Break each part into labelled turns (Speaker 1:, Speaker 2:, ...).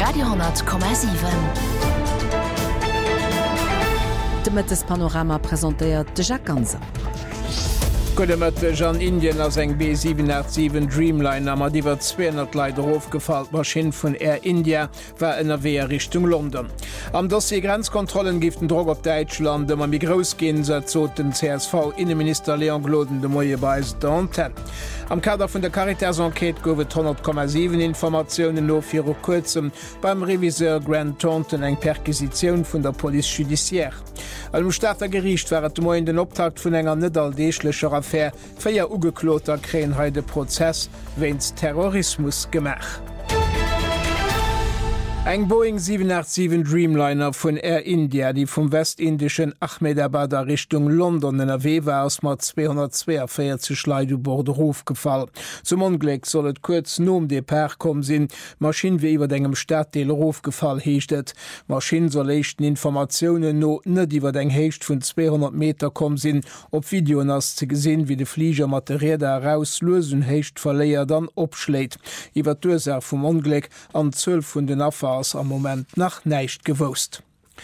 Speaker 1: Radio,7.
Speaker 2: Damit das Panorama präsentiert de Jacques Ganser.
Speaker 3: Kodemëtteg an Indien ass eng B787 Dreamliner mat iwwer 200 Leider aufgefallt Maschine vun Air India war ënnerwehr Richtung London. Am Dossier Grenzkontrollen giften Drog op Deitschland ma mi Grosgin zo den CSV Innenminister Leon Gloden de Moie beis d'Antenne. Am Kader vun der Caritas-Enquete gowe 100,7 Informationoen no fir kurzem beim Reviseur Grant Thornton eng Perquisitionun vun der Police Judiciaire. Allem Staater Gericht wart mo in den Optakt vun enger net aldeechlecher Affaire féier ugekloter Kräenheide Prozess wéins Terrorismus gemach. Eng Boeing 787 Dreamliner vun Air India, die vum westindischen Ahmedabad Richtung London NRW war ass mat 242 Leiidubord Rofgefall. Zum Unglück sollt kurz nom de Per kom sinn, Maschine wie iwwer engem Stadtdeel Rofgefall heechtet. Maschine soll echten Informationen no net iwwer eng Hecht vun 200 Meter kom sinn, op Video ass ze gesinn, wie de Flieger Material heraus losen hecht verléier dann opschläit. Iwer d'Ursache vum Unglück an 12 vun den Affer am Moment nach neicht gewost.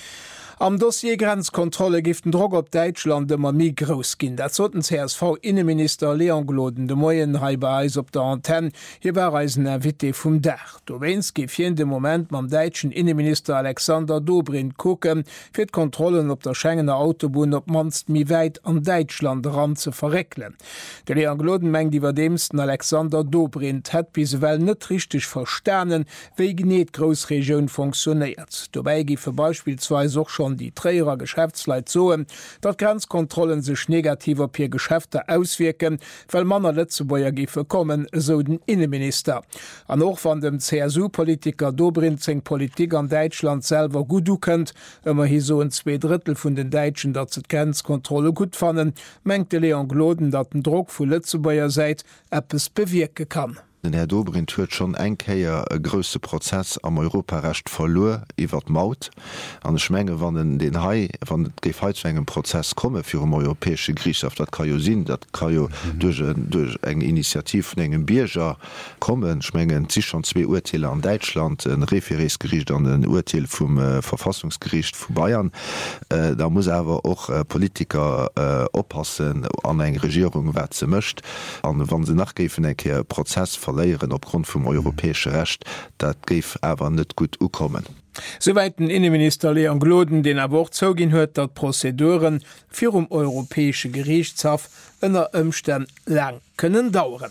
Speaker 3: Am Dossier Grenzkontrolle giften Drog op Deitschland immer mi groß gin. Dat zoten CSV Innenminister Leon Gloden de Moien Heibeis op der Antenne hier bereisen Wit vum Dach. Do wes gif hi de Moment mam deitschen Innenminister Alexander Dobrindt kocken, fir Kontrollen op der Schengener Autobahn op manst mi weit an Deitschland ran ze verreklen. De Leon Gloden mengg iwwer demsten Alexander Dobrindt het bis well net richtig versternen, wéi geneet Großregion funktioniert. Dobei gife beispielsweise auch schon die Träger Geschäftsleit zoen, dat Grenzkontrollen sech negativ op hier Geschäfte auswirken, weil Manner Letzebäier gife kommen, so den Innenminister. An och van dem CSU-Politiker Dobrindt seg Politik an Deitschland selber gut dukennt, ëmmer hi so 2/3 vun den Deitschen, dat ze Grenzkontrolle gut fannen, mengte Leon Gloden, dat den Druck vu Letzebäier seit Appes bewirke kann.
Speaker 4: Den Herr Dobrindt huet schon engkeier e grösse Prozess am Europarecht verlor iwwer Maut an Schmenge wann den Hai van geif heizwegem Prozess komme fir um europäesche Griechschaft, dat kann jo sinn, dat kann jo duch eng Initiativ vun engem Bierger kommen schmengen sich schon 2 Urteile an Deutschland, ein Referesgericht an den Urteil vum Verfassungsgericht vu Bayern. Da muss awer och Politiker oppassen an eng Regierung wat ze mëcht an wann se nachgefen enke Prozess verleieren opgrund vum europäesche Recht, dat geif awer net gut ukommen.
Speaker 3: Soweit den Innenminister Leon Gloden den Abort zogin huet, dat Prozeduren fir europäesche Gerichtshof ënner Ëmstän lang können dauern.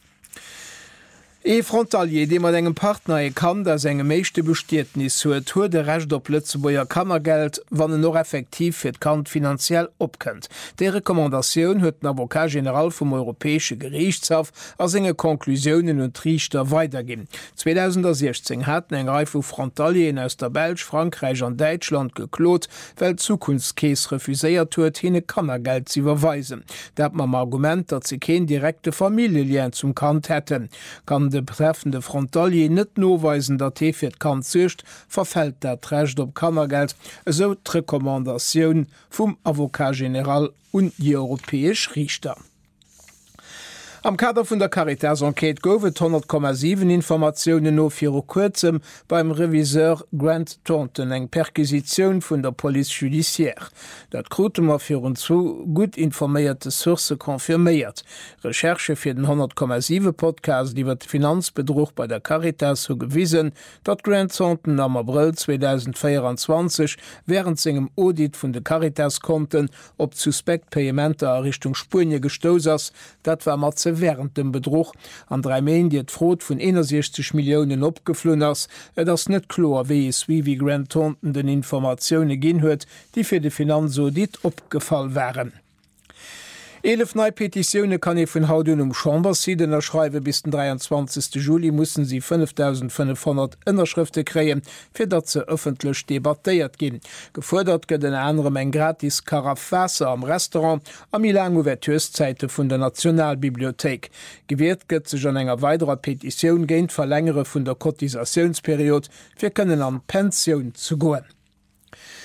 Speaker 3: Frontalier, dem man engem Partner kann, der engem meeschte Bestietnis huet, hue de recht op Lützeburger Kammergeld, wann noch effektiv fir Kant finanziell opkennt. De Rekommandaioun huet den Avocat General vum Europäesche Gerichtshof as enge Konklusionen und Richter weitergin. 2016 hat eng Reif vu Frontalien aus der Belsch, Frankreich an Deutschland geklot, weil Zukunftskees refuséiert huet, hinne Kammergeld zu überweisen. Dat mam Argument, dat ze kein direkte Familielien zum Kant hätten. Kann de betreffende Frontalier net noweisen, dat fir Kant zcht, verfällt dat Recht op Kammergeld, so d'Rekommandaioun vum Avocat General und die Europäesch Richter. Am Kader vun der Caritas-Enquete gowe 100,7 Informationoen no fir kurzem beim Reviseur Grant Thornton eng Perquisitionun vun der Police Judiciaire. Dat Krotemer fir zu gut informéierte Source konfirméiert. Recherche fir den 100,7 Podcast iwwer d Finanzbedruch bei der Caritas so gewiesen, dat Grant Thornton am April 2024 während segem Audit vun de Caritas-Konten op Suspektpayementer Richtung Spurnie gestos ass, dat war mat während dem Bedruch an 3 Mäen die Frot vun 61 Millionen opgeflohen ass, ass net klar wie Grant Thornton den Informationen gin huet, die fir de Finanzaudit opgefallen wären. 11 neue Petitionen kann ich von Haudun Chambersiden erschreiben. Bis den 23. Juli müssen sie 5.500 Unterschriften kriegen, für das sie öffentlich debattiert gehen. Gefordert wird in anderem ein gratis Karaff Wasser am Restaurant am Milan Ouverturszeiten von der Nationalbibliothek. Gewährt wird sich an einer weiterer Petition gegen Verlängerung von der Kotisationsperiode. Wir können an Pension zu gehen.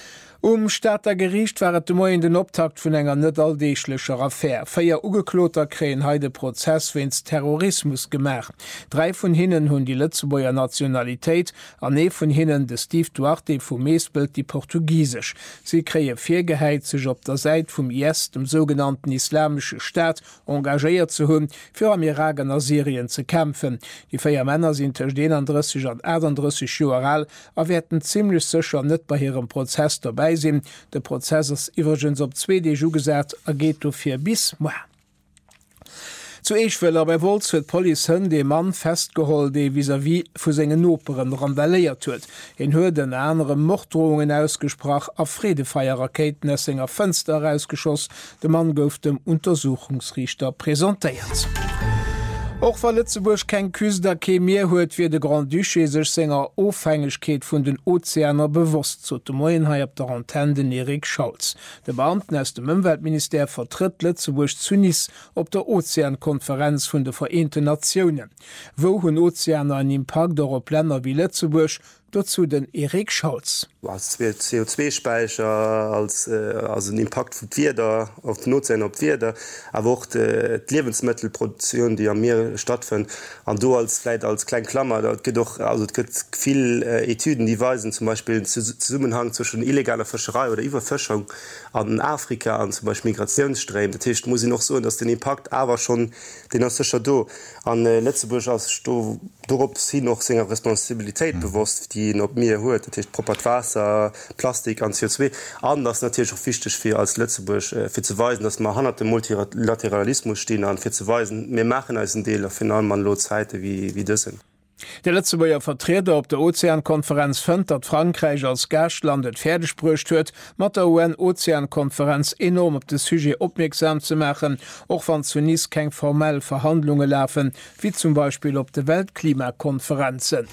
Speaker 3: Staater Gericht waret de moi in den Optakt vun enger net alldeechlecher Affaire. 4 Ugekloter kreen heide Prozess wins Terrorismus gemach. 3 vun hinnen hunn die Lützeburger Nationalitéit, an 1 vun hinnen de Steve Duarte vum Meesbild die Portugiesisch. Sie kree 4 geheizeg op der Seit vum IS, dem sogenannten Islamsche Staat, engagéiert ze hunn, fir am Irak an Syrien ze kämpfen. Die 4 Männer sind tech 31 an 38 Joer alt, a werden ziemlich sicher net bei ihrem Prozess dabei sinn. De Prozess ist iwwergens op 2 DJU gesät, geht do 4 bis Mai. Zueich will bei Wolz huet Polizei de Mann festgeholt, de vis-à-vis vu segen Operen randaléiert huet. En huet den enere Morddrohungen ausgesprach a Fredefeierraketen es enger Fenster ausgeschoss, de Mann gouf dem Untersuchungsrichter präsentéiert. Auch war Lützeburg kein Küster mehr huet wie de Grand Duché sech senger Ofhängigkeit vun den Ozeaner bewusst zu dem Moienhai op der Antenne Erik Scholz. De Beamten aus dem Umweltminister vertritt Lützeburg zu Nice op der Ozeankonferenz vun de Vereinten Nationen. Wo hun Ozeaner einen Impact op Länder wie Lützeburg, dazu den Erik Scholz.
Speaker 1: Was wird CO2-Speicher als ein Impact von Wider auf den Ozean auf Wider, aber auch die Lebensmittelproduktion, die am Meer stattfindet. Und du vielleicht als kleine Klammer, da gibt doch es gibt viele Etüden, die weisen zum Beispiel den Zusammenhang zwischen illegaler Fischerei oder Überfischung an Afrika, an zum Beispiel Migrationsströmen. Das heißt, muss ich noch so, dass den Impact aber schon den ist sicher da. An Letzteburg als darauf sie noch seine Responsabilität bewusst, die noch mehr hört, das heißt Propagandawasser, Plastik und CO2. Anders natürlich auch wichtig für als Lützeburg für zu weisen, dass wir hinter dem Multilateralismus stehen und für zu weisen, wir machen als ein Teil auf finalen Zeiten wie das sind.
Speaker 3: Der Lützeburger Vertreter op der Ozeankonferenz fënnt, dat Frankreich als Gastland et fertiggesprcht huet, mat der UN-Ozeankonferenz enorm op de Sujet opmerksam zu machen, och wann zu Nice keng formell Verhandlungen laufen, wie zum Beispiel op de Weltklimakonferenzen.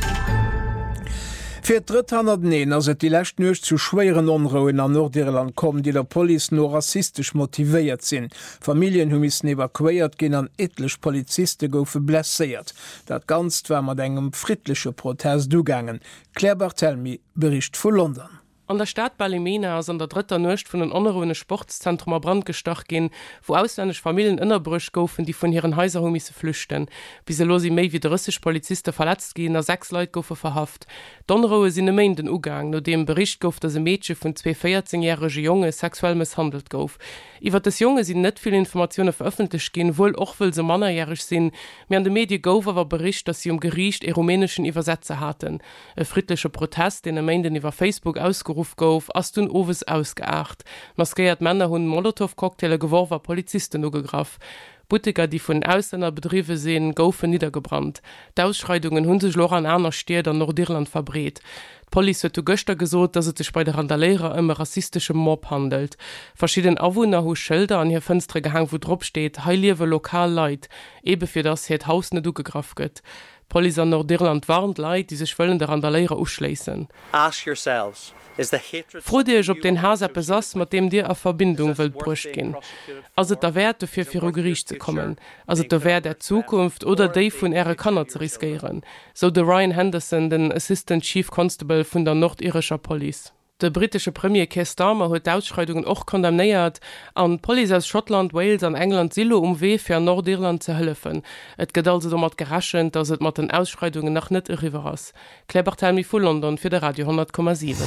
Speaker 3: Für 301 ass et die lächt nuch zu schweren Onroen an Nordirland kommen, die der Police no rassistisch motiviiert sinn. Familien hun missen evakuiert gin an etlech Poliziste goufe blessiert. Dat ganz war mat engem friedliche Protest dugangen. Claire Barthelmy bericht vu London.
Speaker 5: An der Stadt Ballymena ass an der dritter Nucht vun den onerune Sportzentrum a Brand gestach gin, wo ausländsch Familien ënnerbrüch goufen, die vun ihren Häuser misse flüchten. Bis se losi méi wie de russsisch Poliziste verletzt gin, a 6 Leiit goufe verhaft. Donroe sinn méi den Ugang, no dem Bericht gouf, dat se Mädchen vun 2 14-jährige Junge sexuell misshandelt gouf. Iwer des Junge sinn net viel Informationen veröffentlicht gin, wohl och will se mannerjährig sinn, mir an de Medi gouf war Bericht, dass sie Gericht e rumänischen Übersetzer hatten. E friedliche Protest, den Menden iwwer Facebook ausgerufen gouf ass dun Owes ausgeacht. Maskeiert Männer hunn Molotow-Cocktaile geworfer Polizisten ugegraf. Butiger, die vun Ausländer Betriebe sehen, goufen niedergebrannt. D'Ausschreitungen hunn sech loch an einer Städter an Nordirland verbret. Police huet Göster gesot, dat es sich bei der Randalehrer ëmme rassistischem Mob handelt. Verschieden Awohner hu Schilder an hier Fënstre gehang, wo drop steht, heiliewe lokal Leiit, ebe fir das het Haus net ugegraf gëtt. Police an Nordirland warnt Leiit, die sich wëllen der Randalehrer uschleessen.
Speaker 6: Ask yourselves.
Speaker 5: Froh Dich op den Haser besass, mat dem Dir a Verbindung wëlt brucht gin. Ass et der Wert fir fir Gericht ze kommen, ass et der Wert der Zukunft oder déi vun Äre Kanner ze riskieren, so de Ryan Henderson, den Assistant Chief Constable vun der nordirischer Police. De britische Premier Keir Starmer huet d'Ausschreitungen och kondamnéiert, an Police aus Schottland, Wales an England silo weh fir Nordirland ze hëllefen. Et gët also mat geraschen, dats et mat den Ausschreitungen nach net irriwer ass. Claire Barthelmy vu London fir de Radio 10,7.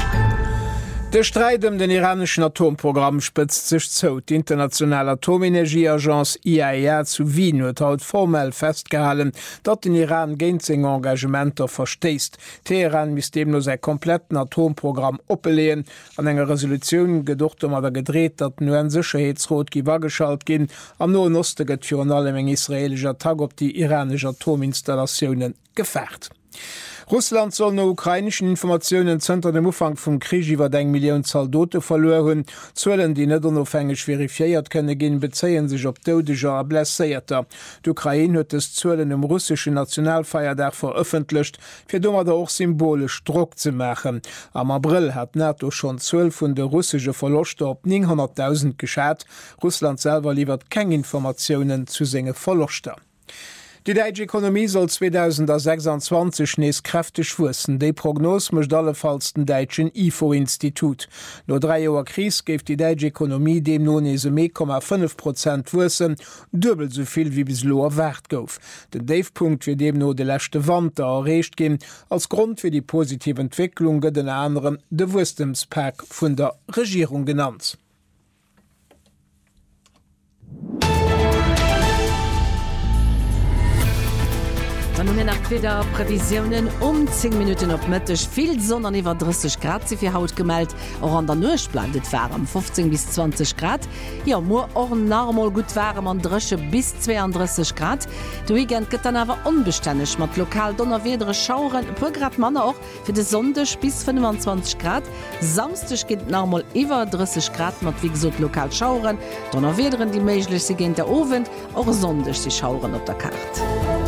Speaker 3: Der Streit den iranischen Atomprogramm spitzt sich zu. Die internationale Atomenergieagenz IAEA zu Wien hat heute formell festgehalten, dass den Iran gegen seine Engagementer verstößt. Teheran muss dem nur sein kompletten Atomprogramm ablehnen. An einer Resolution gedacht oder gedreht, dass nur ein Sicherheitsrat geschaltet gehen. Am nur Osten für allem ein israelischer Tag auf die iranischen Atominstallationen gefährdet. Russland soll no ukrainischen Informationen zunter dem Umfang vum Krieg iwwer eng Millioun Soldaten verloren. Zëllen, die net onofhängig verifiiert kënne gin, bezeien sich op doudeger a blesséierter. D'Ukraine huet es Zëllen im russischen Nationalfeiertag veröffentlicht, fir dummer da auch symbolisch Druck zu machen. Am April hat NATO schon 12 vun de russische Verluste op 900.000 geschat. Russland selber liefert keng Informationen zu senge Verluster. Die deutsche Ökonomie soll 2026 nees kräftig wussen. Die Prognos mischt allefalls den deutschen IFO-Institut. Nur 3 Jahre Krise gibt die deutsche Ökonomie dem nun 0,5% wussen, doppelt so viel wie bis lo erwart gouf. Den Davepunkt für dem nur de letzte Wand da erreicht gehen, als Grund für die positive Entwicklung den anderen de Wisdomspack von der Regierung genannt.
Speaker 2: nach wieder Prävisionen 10 Minuten op Mëttech viel Sonne an iwwer 30 Grad sie fir Haut gemeldt or an der Nuch bleibt wärm 15 bis 20 Grad. Ja mo or normal gut wärm an dresche bis 32 Grad. Du Weekend gëtt dann awer unbestännech mat lokal donnerwedere Schauren pu Grad Manner auch fir de Sondech bis 25 Grad. Samstech geht normal iwwer 30 Grad mat wie gesot lokal Schauren, donnerwederen die méiglech se gin der Owen or sondech die Schauren op der Karte.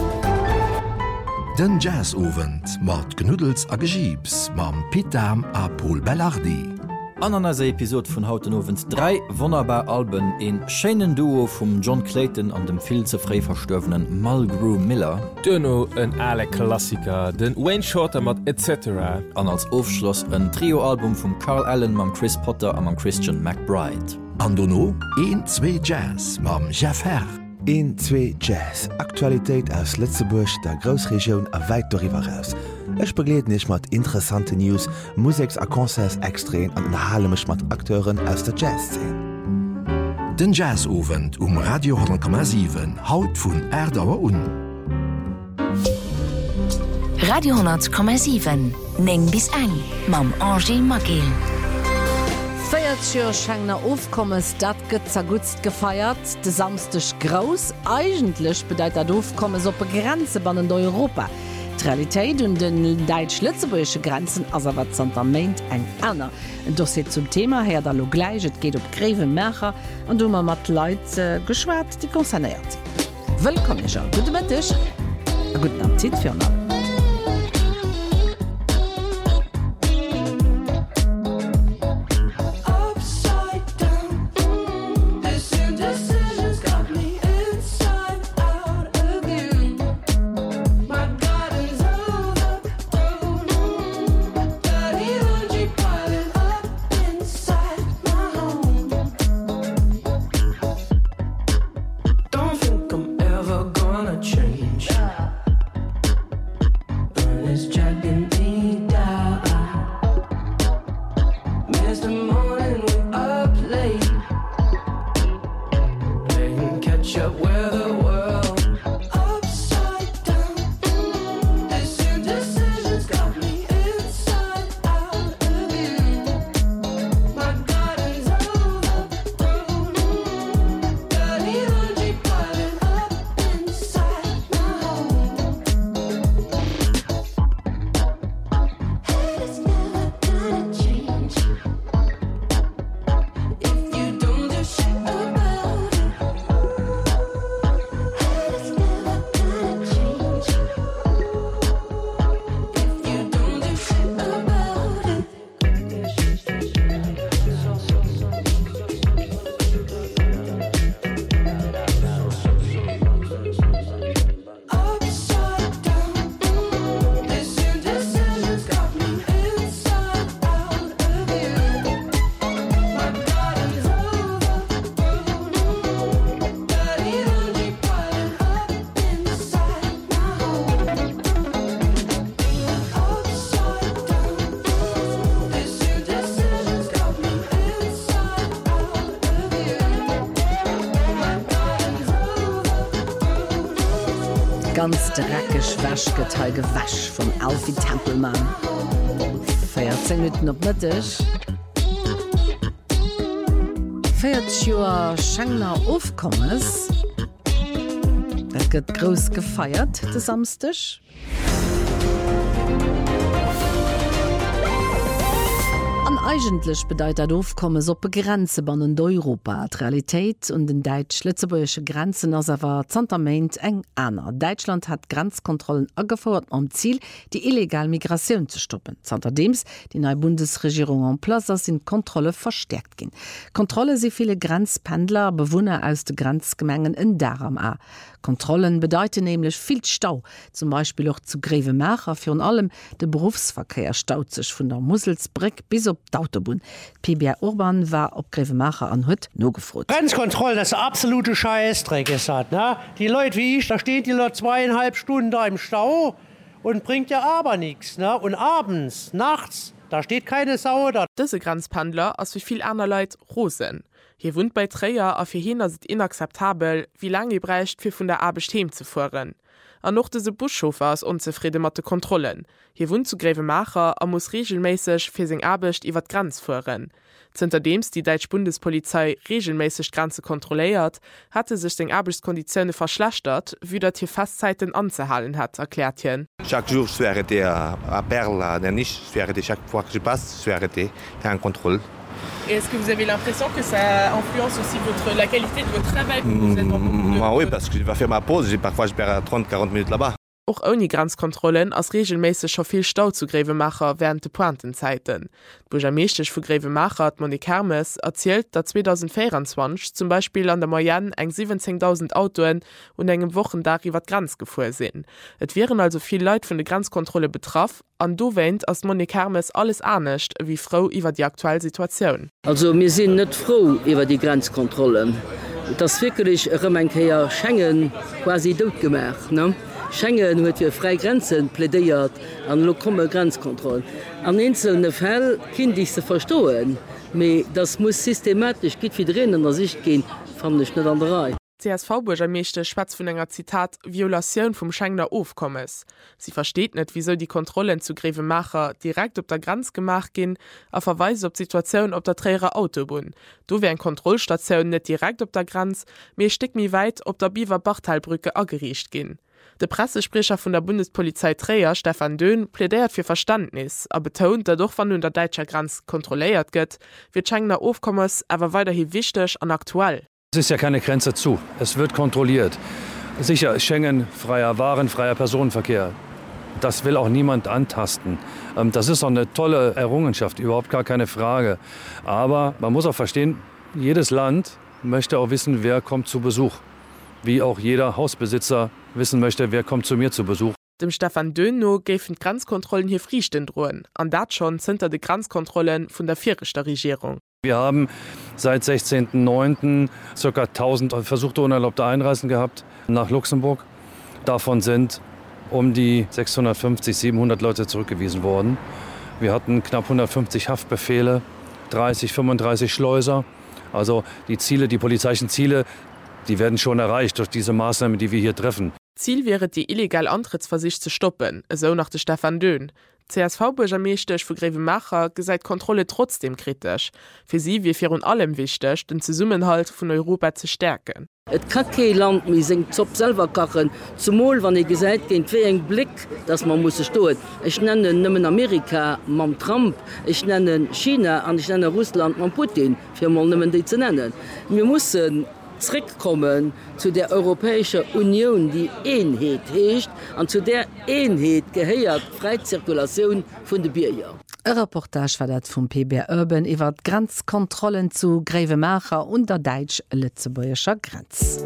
Speaker 6: Den Jazzowend mat Gnudels a Gegiebs mam Pitam a Paul Bellardi.
Speaker 7: An an Episode vun Hautenowens 3 wunderbar Alben en Scheinen Duo vum John Clayton an dem viel zeré verstöwenen Mulgrew Miller.
Speaker 8: Dënno en alle Klassiker, den Wayne Shorter mat etc.
Speaker 7: An als Aufschloss een Trioalbum vum Carl Allen mam Chris Potter an am Christian McBride.
Speaker 6: An Donno 1-2 Jazz mam Jeff Herr.
Speaker 9: 1-2 Jazz, Aktualitéit aus Lützeburg der Grousregioun a weit doiwwer auss. Ech begleet nech mat interessante News, Musiks a Konzers extreen an den halemech mat Akteuren aus der Jazzszene.
Speaker 6: Den Jazzowend Radio 10,7 haut vun Erdauer un.
Speaker 10: Radio 10,7 Neng bis eng mam Angie Magel.
Speaker 2: Schenger Aufkommes dat gëtt zergutzt gefeiert, de samstech Gros eigentlich bedeit dat Aufkommes op Grenze bannen d Europa. Die Realität und den deutsch-lützeburgische Grenzen as wat Santament eng aner. Doch se zum Thema her da lo gleich, et geht op Greve Mächer an du mat Leiit geschwert die konzerniert. Willkommen schon, gute Mittag, guten Appetit für noch. Ganz dreckig Wäschgeteil Gewäsch von Alfie Tempelmann. 14 Minuten op Mittag. 40 Jahre Schenger Aufkommes. Es wird groß gefeiert, der Samstag. eigentlich bedeutet das Aufkommen op Grenze bannen d'Europa. Die Realität und den deutsch-lützebäuerische Grenzen as awer Ztermeint eng aner. Deutschland hat Grenzkontrollen angefordert am Ziel, die illegale Migration zu stoppen. Zterdems die neue Bundesregierung en Plaza sind Kontrolle verstärkt gin. Kontrolle sie viele Grenzpendler, Bewohner aus de Grenzgemengen in Daram a. Kontrollen bedeuten nämlich viel Stau, zum Beispiel auch zu Grevemacher, für allem der Berufsverkehr staut sich von der Musselsbrick bis op d'Autobahn. PBR Urban war op Grevemacher an huet no gefrot.
Speaker 11: Grenzkontrollen, das absolute Scheißdreck ist das, ne? Die Leute wie ich, da steht die Leute 2,5 Stunden da im Stau und bringt ja aber nichts, ne? Und abends, nachts, da steht keine Sau da.
Speaker 5: Diese Grenzpendler als wie viel andere Leute Rosen. Hier wohnt bei Träger a fir hinner sind inakzeptabel, wie lange brächt fir vun der Arbeit heimzufuhren. An noch diese Buschofer ist unzufrieden mit den Kontrollen. Hier wohnt zu Grevemacher muss regelmäßig für seine Arbeit über die Grenze fahren. Zunterdems die deutsche Bundespolizei regelmäßig Grenze kontrolliert, hatte sich den Arbeitskonditionen verschlechtert, wie das hier Fastzeiten anzuhalten hat, erklärt ihn.
Speaker 12: Chaque jour, je suis arrêté à Perle, je suis arrêté chaque fois que je passe, je suis arrêté, il y a un contrôle.
Speaker 5: Est-ce que vous avez l'impression que ça influence aussi la qualité de votre travail vous êtes en
Speaker 12: Oui, parce que je vais faire ma pause, parfois je perds 30-40 minutes là-bas.
Speaker 5: Auch ohne Grenzkontrollen als regelmäßig schon viel Stau zu Grevemacher während der Pointenzeiten. Bürgermeister von Grevemacher Monique Hermes erzählt, dass 2024 zum Beispiel an der Moyenne eng 17.000 Autos und engem Wochentag über die Grenze gefahren sind. Es wären also viele Leute von der Grenzkontrolle betroffen, und du wähnt als Monique Hermes alles anders wie froh über die aktuelle Situation.
Speaker 13: Also wir sind nicht froh über die Grenzkontrollen. Das wirklich Remmenkeier Schengen quasi durchgemacht, ne? Schengen huet fir frei Grenzen plädeiert an lokale Grenzkontrollen. An einzelne Fälle kind ich se verstohlen, méi das muss systematisch git wie drinnen der Sicht gehen, fandch net an der Reihe.
Speaker 5: CSV-Bürgermeister schwatzt vun enger Zitat Violationun vum Schengener Aufkommes. Sie versteht net, wieso die Kontrollen zu Grevemacher direkt op der Grenz gemacht gin, a verweise op Situationun op der Träger Autobahn. Du wär en Kontrollstationun net direkt op der Grenz, mir stick mi weit op der Biwer Bachtalbrücke agericht gin. Der Pressesprecher von der Bundespolizei Träger Stefan Dön plädiert für Verständnis, aber betont, dadurch, wann nun der deutsche Grenz kontrolliert wird, wird Schengener Aufkommens aber weiterhin wichtig und aktuell.
Speaker 14: Es ist ja keine Grenze zu. Es wird kontrolliert. Sicher, Schengen, freier Waren, freier Personenverkehr. Das will auch niemand antasten. Das ist auch eine tolle Errungenschaft, überhaupt gar keine Frage. Aber man muss auch verstehen, jedes Land möchte auch wissen, wer kommt zu Besuch. Wie auch jeder Hausbesitzer wissen möchte, wer kommt zu mir zu Besuch.
Speaker 5: Dem Stefan Dönno gefen Grenzkontrollen hier Frieden drohen. An dat schon sind die Grenzkontrollen von der vierischen Regierung.
Speaker 14: Wir haben seit 16.09. ca. 1000 versuchte unerlaubte Einreisen gehabt nach Luxemburg. Davon sind um die 650, 700 Leute zurückgewiesen worden. Wir hatten knapp 150 Haftbefehle, 30, 35 Schleuser. Also die Ziele, die polizeilichen Ziele, die werden schon erreicht durch diese Maßnahmen, die wir hier treffen.
Speaker 5: Ziel wäre, die illegale Antrittsversicht zu stoppen, so nach der Stefan Dön. CSV-Bürgermeister für Grevemacher gesagt Kontrolle trotzdem kritisch. Für sie wie für und allem wichtig, den Zusammenhalt von Europa zu stärken.
Speaker 13: Et kann kein Land mi seng Zopp selber kachen, zumal wann gesagt gehen für eng Blick, dass man muss stoen. Ich nenne nimmen Amerika mam Trump, ich nenne China und ich nenne Russland mam Putin, für mal nimmen die zu nennen. Wir müssen zurückkommen zu der Europäischen Union, die Einheit hecht, und zu der Einheit gehört Freizirkulation von den Bürgern.
Speaker 2: Ein Reportage war das vom PBR Urban über Grenzkontrollen zu Grevemacher und der deutsch-lützebäuerischer Grenze.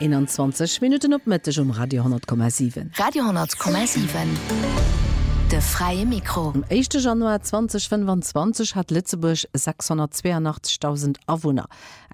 Speaker 2: 21 Minuten op Mëttech Radio 10,7.
Speaker 10: Radio 10,7. De freie Mikro.
Speaker 2: Am 1. Januar 2025 hat Lützeburg 682.000 Awohner,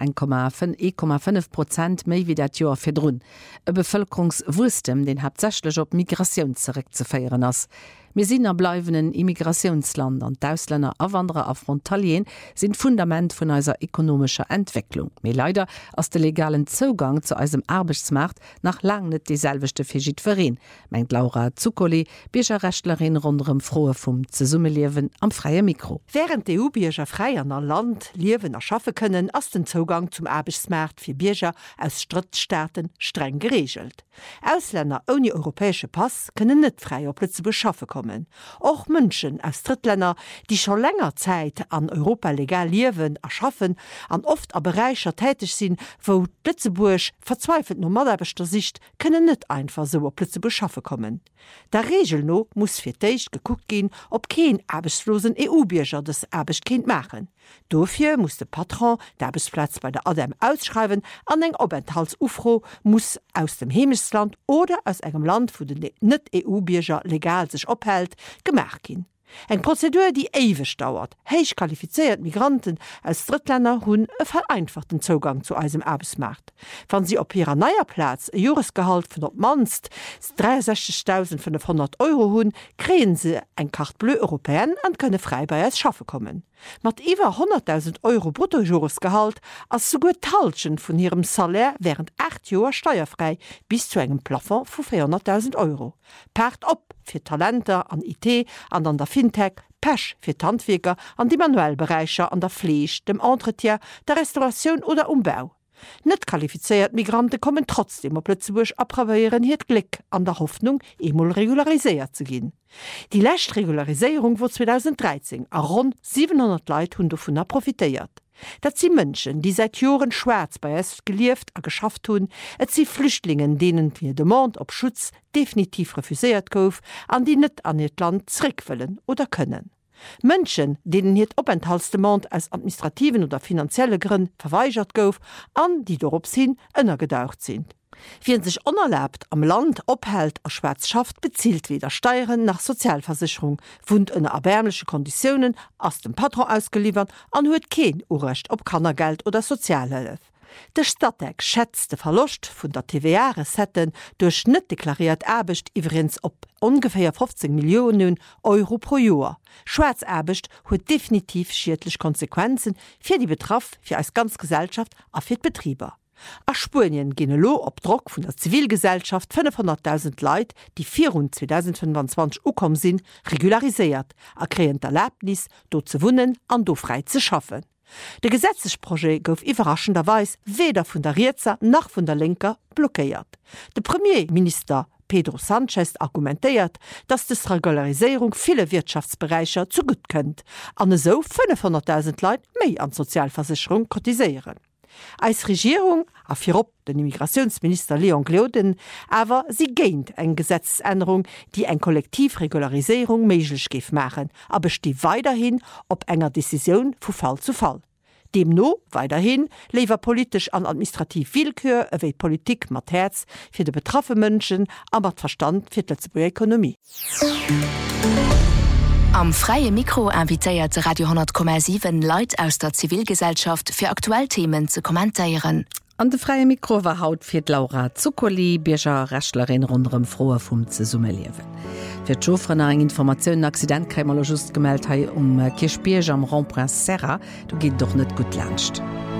Speaker 2: 1,5% méi wie dat Joer firrun. E Bevölkerungswustem, den hauptsächlich op Migration zurückzufeieren ass. Wir sind erbleivenen Immigrationsland an d'Ausländer Awanderer a Frontalien sind Fundament vun eiser ekonomischer Entwicklung. Me leider ass de legalen Zugang zu eisem Arbeitsmarkt nach lang net dieselvechte Fijit verein, meint Laura Zuccoli, Biergerrechtlerin rundem Froe vum Zesummeliewen am freie Mikro.
Speaker 15: Während die EU-Bierger frei an der Land Liewen erschaffe können, ass den Zugang zum Arbeitsmarkt fir Bierger aus Strittstaaten streng geregelt. Ausländer ohne europäische Pass können net frei op Plätze beschaffen kommen. Auch Menschen aus Drittländer, die schon länger Zeit an Europa legal liewen, erschaffen, an oft a Bereicher tätig sind, wo Lützeburg verzweifelt normalerbeter Sicht können net einfach so Plätze beschaffen kommen. Der Regel no muss fir Teicht geguckt gehen, ob kein arbeitslosen EU-Bierger das Arbeitskind machen. Dafür muss der Patron der Arbeitsplatz bei der ADEM ausschreiben, an eng Obenthaltsufro muss aus dem Himmelsland oder aus engem Land, wo den nicht-EU-Bierger legal sich ophält, gemacht gehen. Eng Prozedur, die ewig dauert. Heich qualifiziert Migranten als Drittländer hunn e vereinfachten Zugang zu eisem Arbeitsmarkt. Wann sie op ihrer neuer Platz e Juresgehalt vun op manst 63.500 € hunn, kreen se eng Carte Bleue Europäen an könne frei bei als schaffe kommen. Mat iwwer 100.000 € Bruttojuresgehalt as so gut Talschen vun ihrem Salär während 8 Joer steuerfrei bis zu engem Plafond vu 400.000 €. Pert op fir Talenter an IT, an der Fintech, Pech fir Handwerker, an die Manuellbereicher, an der Fleisch, dem Entretien, der Restauration oder Umbau. Net qualifiziert Migranten kommen trotzdem op Lützeburg approbieren hiet Glück an der Hoffnung, emul regularisiert zu gehen. Die Lächtregularisierung wurde 2013 a rund 700 Leute hun davon profitiert. Dat sie Menschen, die seit Jahren schwarz bei es gelieft a geschafft hun, et sie Flüchtlingen, denen wir Demand op Schutz definitiv refusiert gouf, an die net an ihr Land zurückwillen oder können. Menschen, denen het Openthaltsdemand als administrativen oder finanzielle Gründe verweigert gouf, an die dorop sinn ënner gedaucht sind. Wie sich unerlaubt am Land ophält a Schwarzschaft bezielt weder Steuern nach Sozialversicherung, wund in erbärmliche Konditionen aus dem Patron ausgeliefert, an huet kein Urrecht op Kannergeld oder Sozialhilfe. Der Stadtdeck schätzt den Verlust von der TVA-Resetten durch nicht deklariert Erbecht übrigens op ungefähr 15 Millionen € pro Jahr. Schwarzerbecht hat definitiv schädliche Konsequenzen für die Betroff, für als ganz Gesellschaft und für die Betrieber. A Spurien gene lo op Druck vun der Zivilgesellschaft 500.000 Leute, die 2025 ukom sinn, regularisiert, a kreen d'Erlaubnis, do ze wunnen an do frei ze schaffen. De Gesetzesprojekt gouf überraschenderweise weder vun der Riezer noch vun der Linker blockiert. De Premierminister Pedro Sanchez argumentiert, dass das Regularisierung viele Wirtschaftsbereiche zu gut könnt, an so 500.000 Leute méi an Sozialversicherung kotisieren. Als Regierung a firop den Immigrationsminister Leon Gloden awer sie géint eng Gesetzänderung, die eng Kollektivregularisierung méiglech gif machen, a besti weiterhin op enger Decision vu Fall zu Fall. Demno weiterhin lewer politisch an administrativ Willkür ewéi Politik mat Herz fir de betraffe Mënschen a mat Verstand fir d'Lützeburger Ökonomie.
Speaker 10: Am freie Mikro invitéiert Radio 10,7 Leiit aus der Zivilgesellschaft fir aktuell Themen zu kommentieren.
Speaker 2: An de freie Mikro war haut fir Laura Zuccoli, Bierger Rechtlerin rundem Froe vum Zesummeliewen. Fir d'Jofrenner eng Informationoun Accidentkrämer just gemeldt hai Kirchbierg am Rond-Point Serra, du geht doch net gut lcht.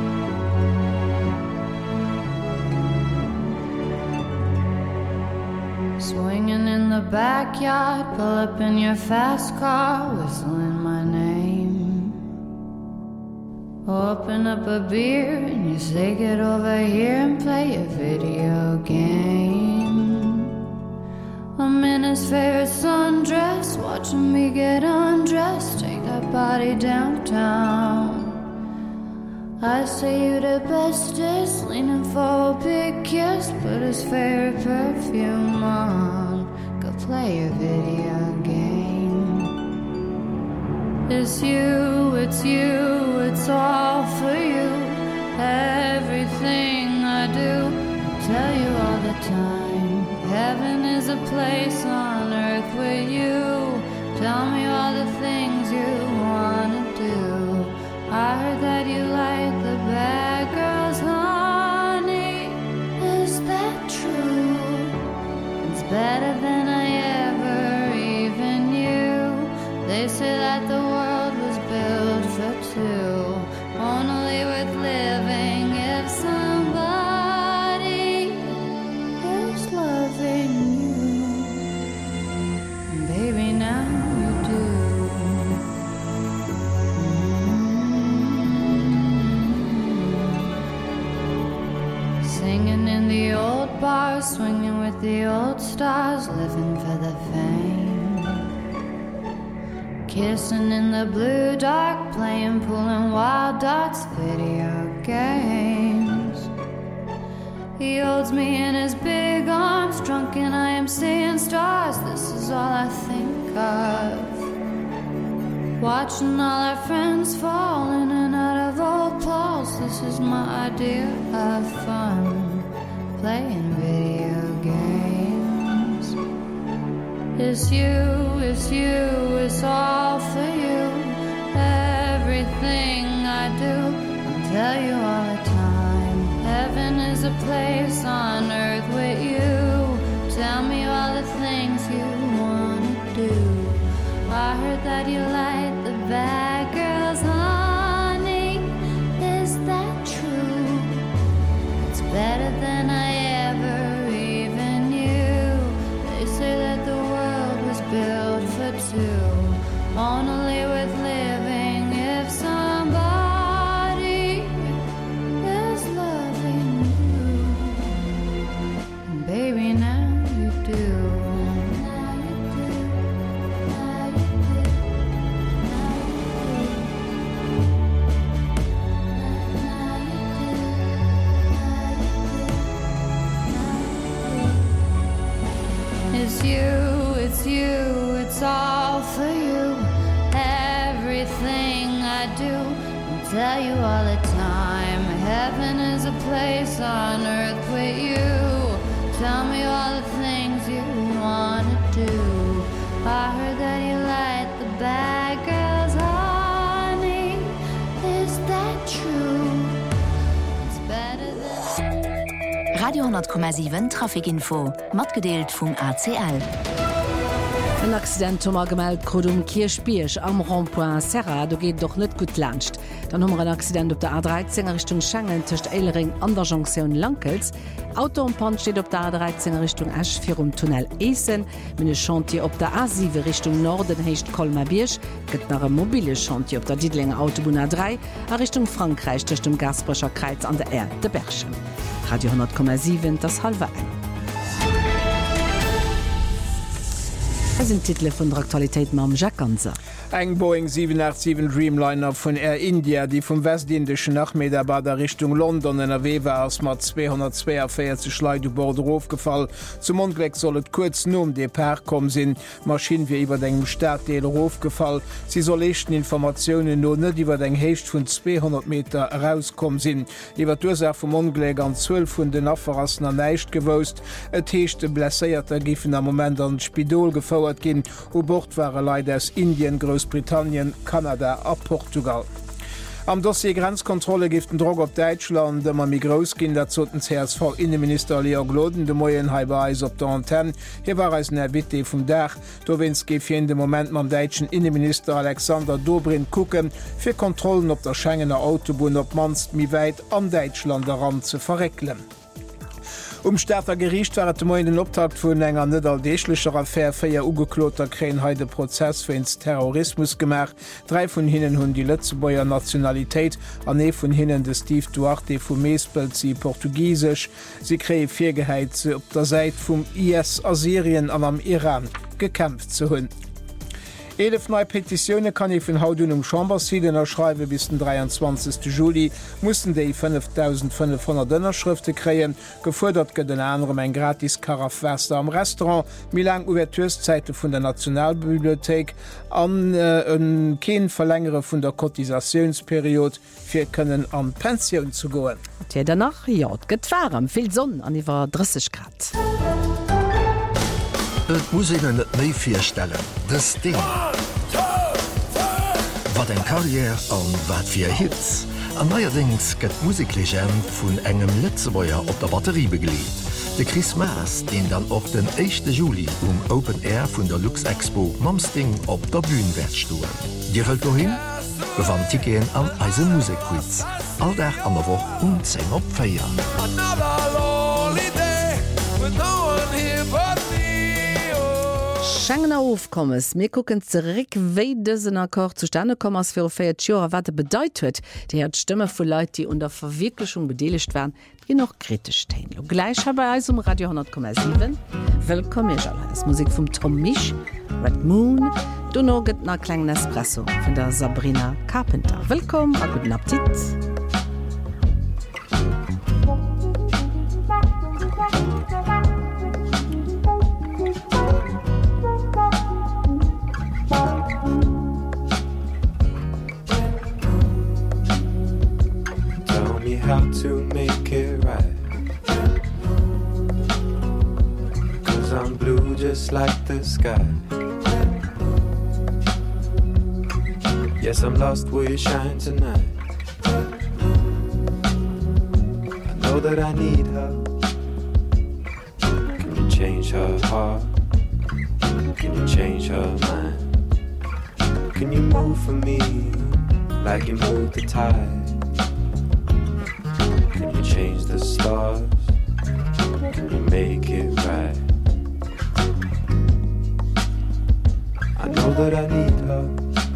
Speaker 16: Swinging in the backyard, pull up in your fast car, whistling my name. Open up a beer and you say get over here and play a video game. I'm in his favorite sundress, watching me get undressed, take that body downtown. I say you the bestest, leaning for a big kiss, put his favorite perfume on, go play a video game. It's you, it's all for you. Everything I do, tell you all the time heaven is a place on earth with you. Tell me all the things you wanna do. I heard that you like the bad girls, honey. Is that true? It's better than I ever even knew. They say that the world was built for two, only worth living if somebody is loving you. Baby, now you do. Singing in the old bars, swinging with the old stars, living for the fame. Kissing in the blue dark, playing, pulling wild dots, video games. He holds me in his big arms, drunk and I am seeing stars. This is all I think of. Watching all our friends fall in and out of old clothes. This is my idea of fun, playing video games. It's you, it's you, it's all for you. Everything I do, I'll tell you all the time. Heaven is a place on earth with you. Tell me all the things you wanna do. I heard that you like the bad girls, honey. Is that true? It's better than I ever even knew. They say that the world was built for two, only worth living if somebody is loving you. And baby, now you do. It's you, it's all for you. Everything I do, I'll tell you all the time. Heaven is a place on earth with you. Tell me all the things you wanna do. I heard that you like the bad girls, honey. Is that true? It's better than
Speaker 10: Radio 10,7 Trafikinfo mat gedeelt vum ACL.
Speaker 2: Ein Accident gemeldt Krodum Kirschbiersch am Rond-Point Serra, du geht doch net gut lacht. Dann haben wir ein Accident op der A13 Richtung Schengen tischcht Eilering an der Jonction Lankels. Auto und Pan steht op der A13 Richtung Esch für Tunnel Essen. Mit Chantier op der A7 Richtung Norden hecht Kolmabiersch. Gibt nach einem mobile Chantier op der Diedlinger Autobahn A3 a Richtung Frankreich tischcht dem Gasbrecher Kreuz an der Erde Berschen. Radio 10,7 das halbe ein. Das sind Titel von der Aktualität mam Jack Ganser.
Speaker 3: Eng Boeing 787 Dreamliner von Air India, die vom westindischen Nachmeter bei der Richtung London NRW war als mat 242 Leiit über Bord aufgefallen. Zum Unglück sollet kurz nur de Per kommen sinn. Maschinen wie iwwer engem Stadtdeel aufgefallen. Sie soll echten Informationen no net iwwer eng Hecht vun 200 Meter rauskommen sinn. Iwer Ursache vom Unglück an 12 vun den Afferrassen an neicht gewost. Et heeschte blesséierter giffen am Moment an Spidol gefauert gin. O Bord waren leider aus Indien, Großbritannien, Kanada a Portugal. Am Dossier Grenzkontrolle gift den Drog op Deutschland, dem man mi Grosgin dat zoten CSV Innenminister Leo Gloden de Moien Haibeis op der Antenne. Hier war als Erbitte vum Dach. Do wins gefir in de Moment mam deitschen Innenminister Alexander Dobrin kucken, fir Kontrollen op der Schengener Autobahn op manst mi weit am Deutschland daran ze verreklen. Stärter Gericht war mo den Optakt vun enger net all deechlecher Affaire firier ugekloter Kräenheide Prozess fir ins Terrorismus gemacht. 3 vun hinnen hunn die Lëtzebäier Nationalitéit, an e vun hinnen de Steve Duarte vum Meespelt sie portugiesisch. Sie kree Virgeheit ze op der Seit vum IS a Syrien an am Iran gekämpft ze hunn. 11 neue Petitionen kann ich vun Haut um Chambersiden erschreibe bis den 23. Juli mussten déi 5500 Dënnerschrifte kreien, gefordert gët den anderem en gratis Karafwester am Restaurant, Milang Ouverturszeite vun der Nationalbibliothek an een Keen verlängere vun der Kotisationsperiod fir kënnen an Pensionioun zu goen.
Speaker 2: Danach ja gëtt warm, vill Sonn an iwwer 30 Grad.
Speaker 6: Et muss ihnen net méi firstellen. Das Ding. Wat en Karriere an wat fir Hits. An neuerdings gëtt Musiklegend vun engem Letzebäier op der Batterie beglied. De Chris Maas, den dann op den 1. Juli Open Air vun der Lux Expo Mamsting op der Bühnenwert stuen. Dir hëlt do hin? Bewann Tikeen an Eisen Musikquiz. Alldach an der Woch 10 op Feier.
Speaker 2: Schengener Ofkommes mir gucken zerek wéi dësen Akkor zustande kommmers fir firiert Joer wat bedeit huet, Di hat Stimme vu Leiit, die unter Verwirklichung bedelicht wären, die noch kritisch stehen. Gleich habe als Radio 10,7 Willkommen als Musik vom Tom Misch, Red Moon, du no gëtt na kleinen Espresso von der Sabrina Carpenter. Willkommen, a guten Appetit.
Speaker 17: How to make it right, 'cause I'm blue just like the sky. Yes, I'm lost, will you shine tonight? I know that I need her. Can you change her heart? Can you change her mind? Can you move for me like you moved the tide? Can you change the stars? Can you make it right? I know that I need her.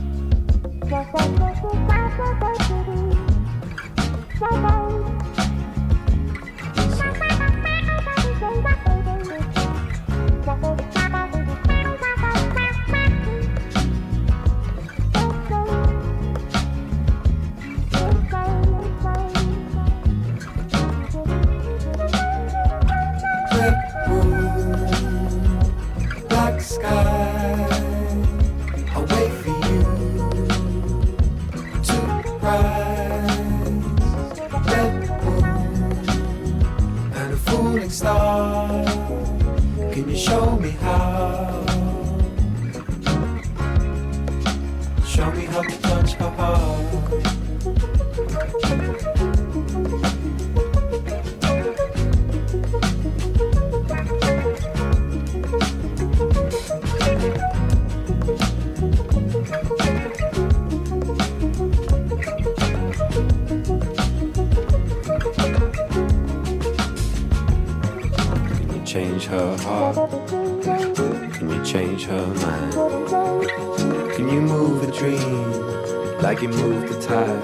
Speaker 17: Change her heart? Can you change her mind? Can you move the dream like you move the tide?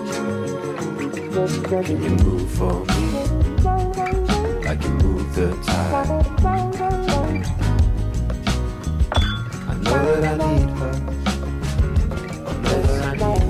Speaker 17: Can you move for me like you move the tide? I know that I need her. I know that I need her.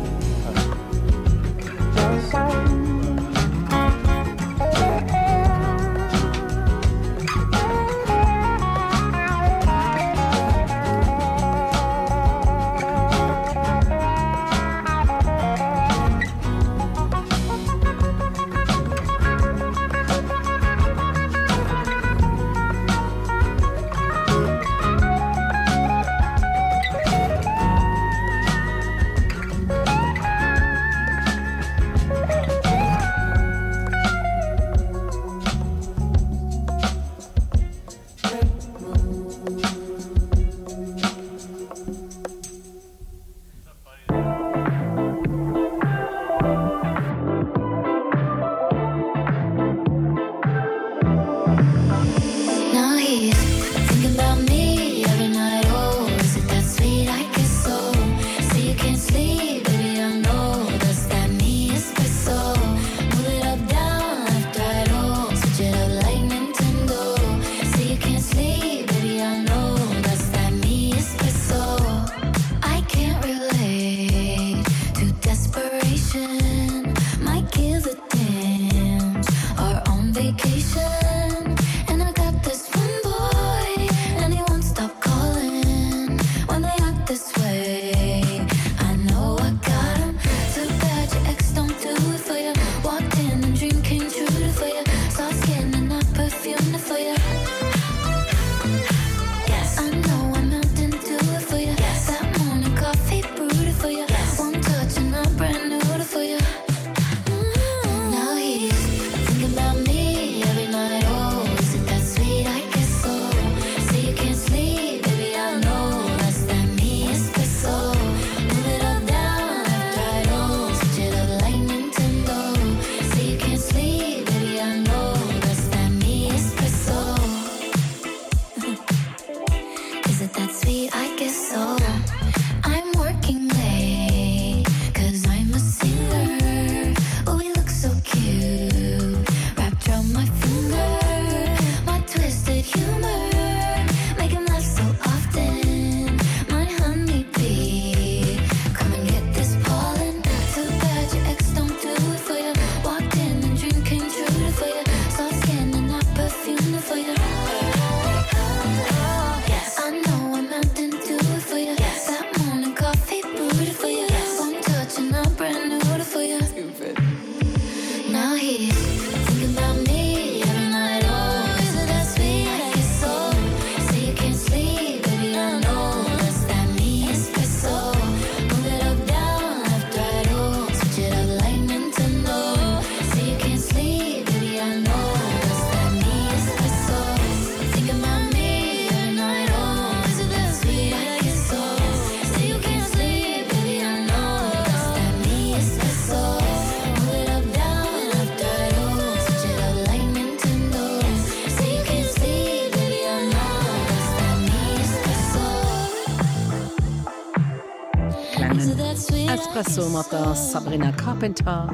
Speaker 2: Espresso mat der Sabrina Carpenter.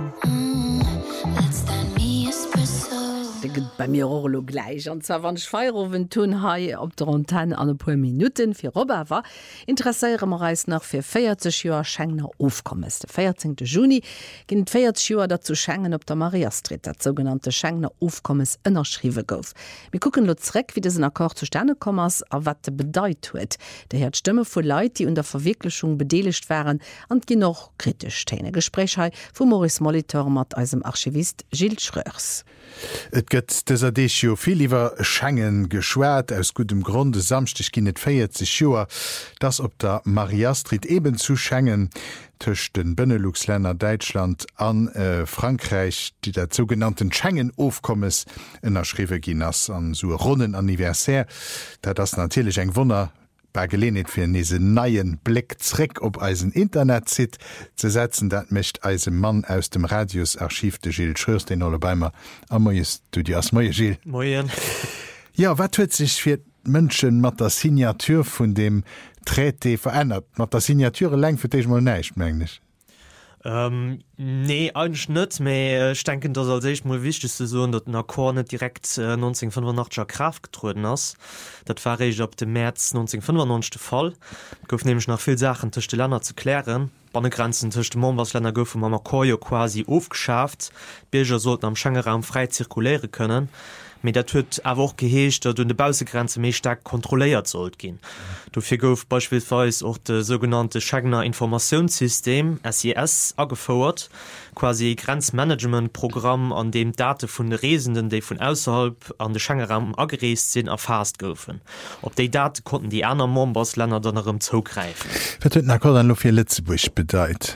Speaker 2: Bei mir Orlo gleich an wann Schweirowen tun hai op der Antenne an pu Minuten fir Robert war interesseiere mar Reis nach fir 40 Joer Schengner ofkommes. De 14. Juni ginint 40 Joer dazu Schengen op der Mariastreet dat sogenannte Schengner Ofkommes ënnerschriwe gouf. Wir gucken loreck wie dessen Akkor zu Sternekommers a wat de bedeit huet. Der hert Stimme vu Leiit, die unter Verwirklichung bedeligt waren an gin noch kritisch Täne Gesprächhai vu Maurice Molitor mat als dem Archivist Gilles Schreurs.
Speaker 18: Et gëtt déser Dechio viel iwwer Schengen geschwert aus gutem Grunde samstich ginnet 40 Joer, dats op der Mariastreet eben zu Schengen tëcht den Benelux-Länder Deutschland an Frankreich, die der sogenannten Schengen-Ofkommes ënnerschriwe gin ass an so Runden anniversär, dat das natürlich eng Wunder bei Gelegenheit fir nese neien Blick zreck op eisen Internet zit ze setzen, dat mecht eise Mann aus dem Radiusarchiv de Gilles Schreurs den alle Beimer Amoes du Di as Moie Gilles.
Speaker 19: Moien.
Speaker 18: Ja, wat huet sich fir Mënschen mat der Signatur vun dem Traité verändert? Mat der Signature leng fir deich mal neicht mengglech.
Speaker 19: Nee ein Schnitt méi denken dat als ich mal wichtigste so dat den Akkor net direkt 1985 Kraft getruden ass. Dat war ich op dem März 1995 Fall. Gouf nämlich nach viel Sachen tuchte Länder zu klären. Bannegrenzen tuchte Mombasländer gouf am Akkoio quasi aufgeschafft. Bierger sollten am Schengenraum frei zirkuläre können. Me dat huet awer auch geheescht, dat du de Bausegrenze méi stark kontroléiert sollt gin. Dufir gouf beispielsweise auch de sogenannte Schengener Informationssystem SIS afordert, quasi Grenzmanagementprogramm, an dem Daten vun de Reisenden, déi vun ausserhalb an de Schengenraum agereest sinn erfasst goufen. Op déi Daten konnten die aner Mombasländer dann zugreifen.
Speaker 18: Wat huet Akkor an lofir Lützeburg bedeit?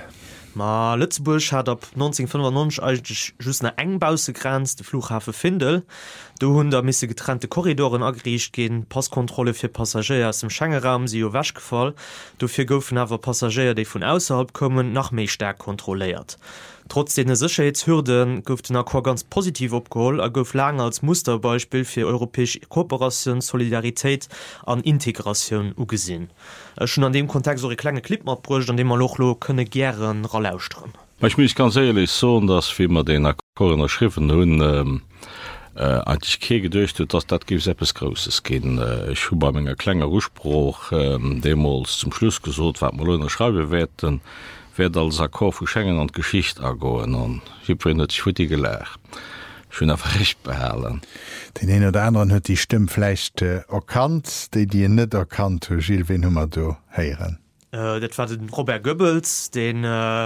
Speaker 19: Ma Lützeburg hat ab 1995 eigentlich just eine Engbausegrenz de Flughafe Findel. Du hun da misse getrennte Korridoren agericht gehen, Passkontrolle für Passagier aus dem Schengenraum sie wäsch gefallen. Dufir goufen awer Passagier, die von außerhalb kommen, nach méi stark kontrolliert. Trotz den Sicherheitshürden gouf den Akkor ganz positiv opgeholt, gouf lang als Musterbeispiel für europäische Kooperation, Solidarität an Integration ugesinn. Schon an dem Kontext so kleine Klippmatbrucht, an dem man Lochlo könne gern ralausstrom.
Speaker 20: Ich muss ganz ehrlich so, dass wie man den Akkor erschriffen hun eigentlich ke gedurcht huet, dass dat gi seppes Grosses gin. Ich hu bei ménger klenger Urspruch Demos zum Schluss gesot, wat man schreibe werden. Werd als Akkor vu Schengen an Geschicht agoen an net futti gelläch. Schön recht behalen.
Speaker 18: Den een oder anderen huet die Stimmflecht erkannt, déi die net erkannt hu Gilles wen hummer do heieren.
Speaker 19: Dat war den Robert Goebbels, den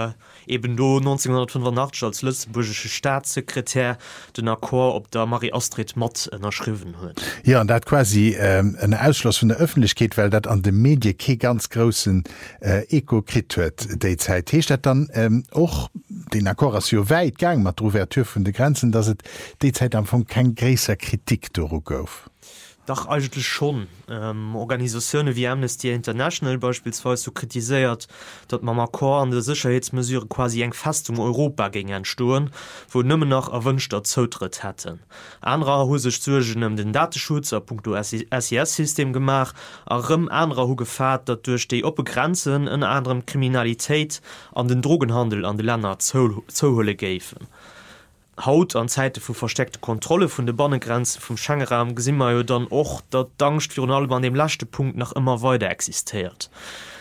Speaker 19: eben do 1985 als lützeburgische Staatssekretär den Akkor op der Mariastreet mat erschriven huet.
Speaker 18: Ja, an dat quasi en Ausschloss vun der Öffentlichkeit, weil dat an de Medi ke ganz großen Ekokrit huet déizeit. Hecht dat dann och den Akkor as jo weit gang mat d'Ouverture vun de Grenzen, dats et déizeit am vun kein gräser Kritik do gouf.
Speaker 19: Doch eigentlich schon. Organisationen wie Amnesty International beispielsweise so kritisiert, dass man Akkor an der Sicherheitsmesure quasi eng Festung Europa ging entstohlen, wo nimmer noch erwünschter Zutritt hätten. Andere hu sich zwischen den Datenschutz auf SIS-System gemacht, auch andere hu gefahrt, dass durch die Obergrenzen in anderem Kriminalität an den Drogenhandel an die Länder zuholen gäfen. Haut an Zeite vu versteckte Kontrolle vun de Bannegrenze vum Schengenraum gesinn ma jo dann och, dat Angst für allem an dem lachte Punkt nach immer weiter existiert.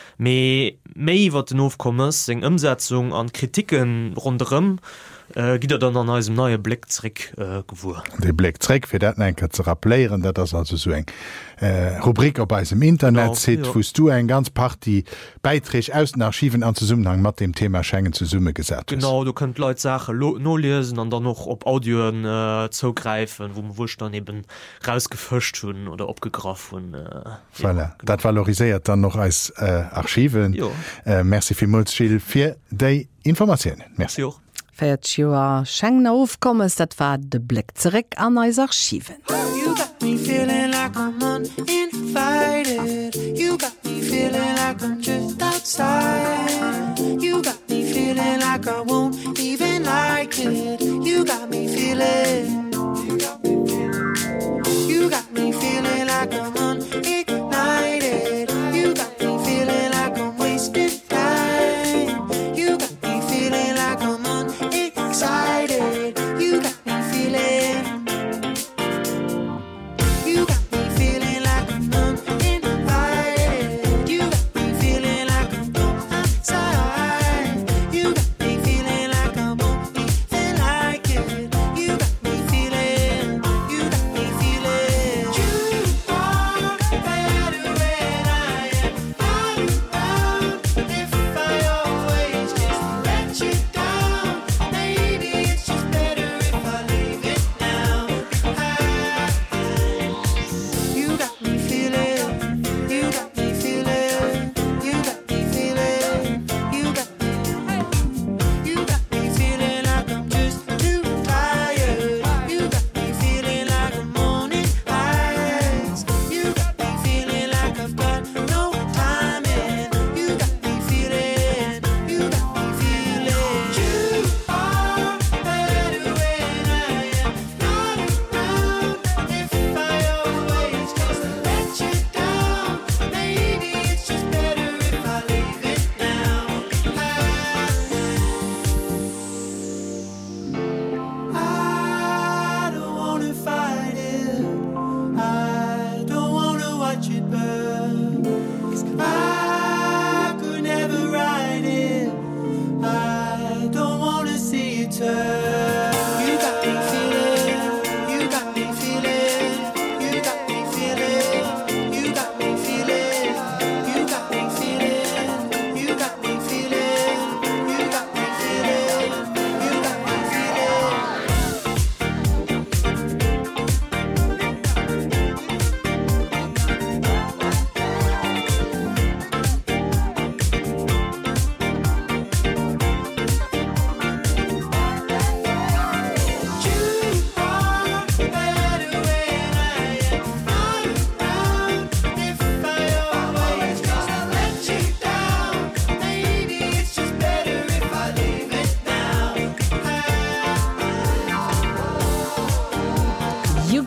Speaker 19: Méi wat den Aufkommes seg Umsetzung an Kritiken rundem giet dann an eusem neue Blicktrick gewur.
Speaker 18: De Blicktrick fir dat enker ze rappelieren, dat das also so eng Rubrik op eisem Internet zit, wost du eng ganz Party Beitrich aus den Archiven an Zusammenhang mat dem Thema Schengen zu Summe gesat.
Speaker 19: Genau, du könnt Leute Sache no lesen an dann noch op Audioen zugreifen, wo man wuch dann eben rausgefischt hun oder opgegraf hun.
Speaker 18: Voilà. Dat valoriséiert dann noch als Archiven. Merci vielmals Gilles fir déi Informationen. Merci.
Speaker 19: Auch.
Speaker 2: Joer Schengener Ofkommes, dat war de Blick zerek an eis Archiven.
Speaker 21: You got me feeling like I'm uninvited. You got me feeling like I'm just outside. You got me feeling like I won't even like it. You got me feeling. You got me feeling like I'm unignited. You got me feeling like I'm wasting time. You got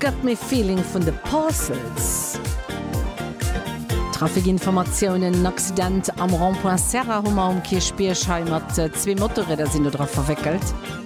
Speaker 2: got me feeling vun de Parcels. Trafikinformationen Accident am Rondpoint Serra Hummer Kirchbierschein mat 2 Motorräder sind oder verwickelt.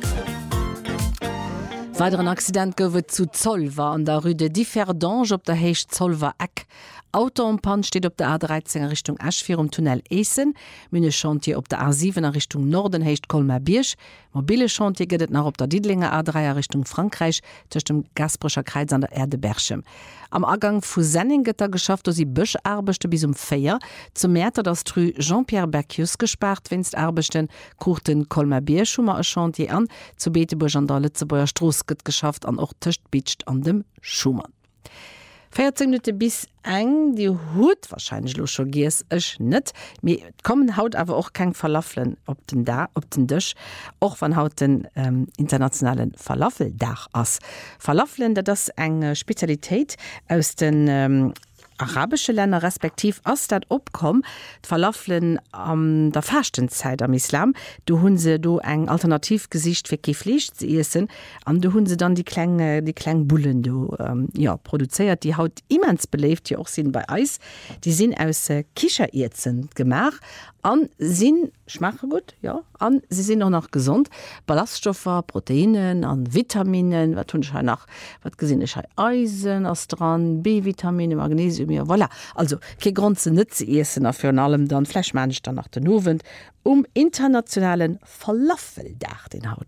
Speaker 2: Weiteren Accident gowet zu Zollwer an der Rue de Differdange op der Heich Zollwer Eck. Autoumpan steht op der A13 Richtung Aschfir Tunnel Essen, Mine Chantier op der A7 Richtung Norden hecht Kolmer Birsch, mobile Chantier gëtt nach op der Diedlinger A3 Richtung Frankreich durch dem Gasbrucher Kreis an der Erde Berchem. Am Agang vu Senning gëtt geschafft, dass sie Bëscharbechte bis 4 zum Mäter das Rue Jean-Pierre Bercius gespart, wennst Arbechten kurten Kolmer Birschummer Chantier an, zu Beteburg an der Lützebauer Stroß gëtt geschafft an och Tischcht bitcht an dem Schumann. 14 Minuten bis eng die Hut wahrscheinlich lo schon gies ech net mir kommen haut aber auch kein Falafeln op den Tisch auch van haut den internationalen Falafeldach ass Falafeln das eng Spezialität aus den arabische Länder respektiv as dat opkom Falafeln der Fastenzeit am Islam du hunse du eng Alternativgesicht fir Geflecht ze essen an du hunse dann die Bullen du produziert die Haut immens belebt die auch sind bei Eis die sind aus Kicherirzen gemach an sinn schmache gut ja an sie sind auch noch gesund Ballaststoffe Proteinen an Vitaminen wat tun nach wat gesinn Eisen as dran B-Vitamine Magnesium ja voilà also ke Grund ze nütze essen für allem dann Fleischmensch dann nach den Novent internationalen Falafeldach den Haut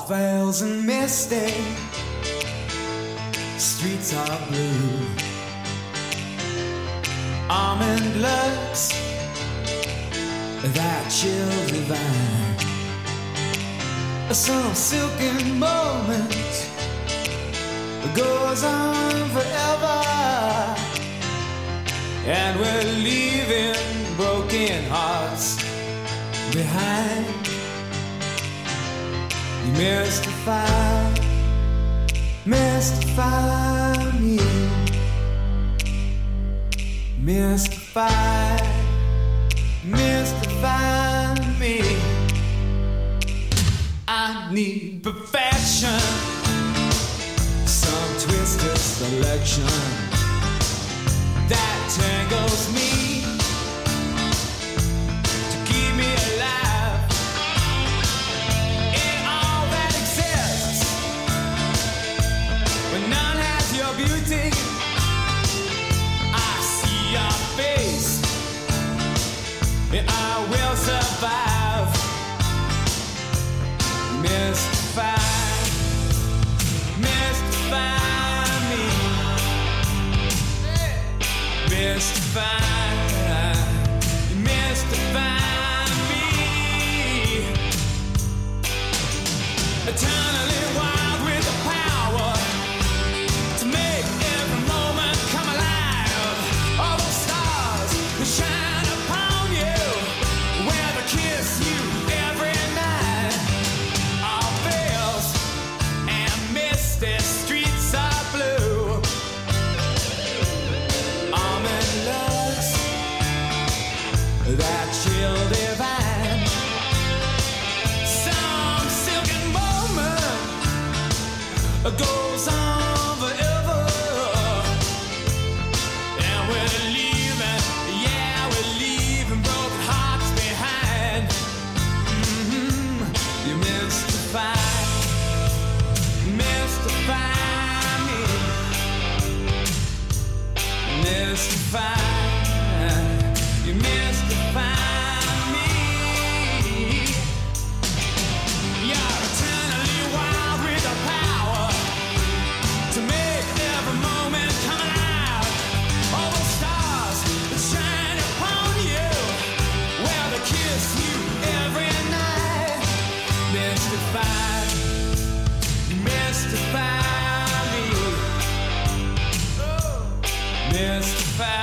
Speaker 21: Streets are blue Almond looks that chill divine some silken moment goes on forever and we're leaving broken hearts behind you mystify me mystify me I need perfection some twisted selection that tangles me to keep me alive in all that exists but none has your beauty I see your face and I will survive mystify me mystify me eternally wild with the power to make every moment come alive all the stars that shine upon you where to kiss you every night all veils and misty streets are blue almond looks that chill divine some silken moment goes on forever and we're leaving broken hearts behind you mystify me mystify you mystify me you're eternally wild with the power to make every moment come alive all the stars that shine upon you where to kiss you every night mystify me mystify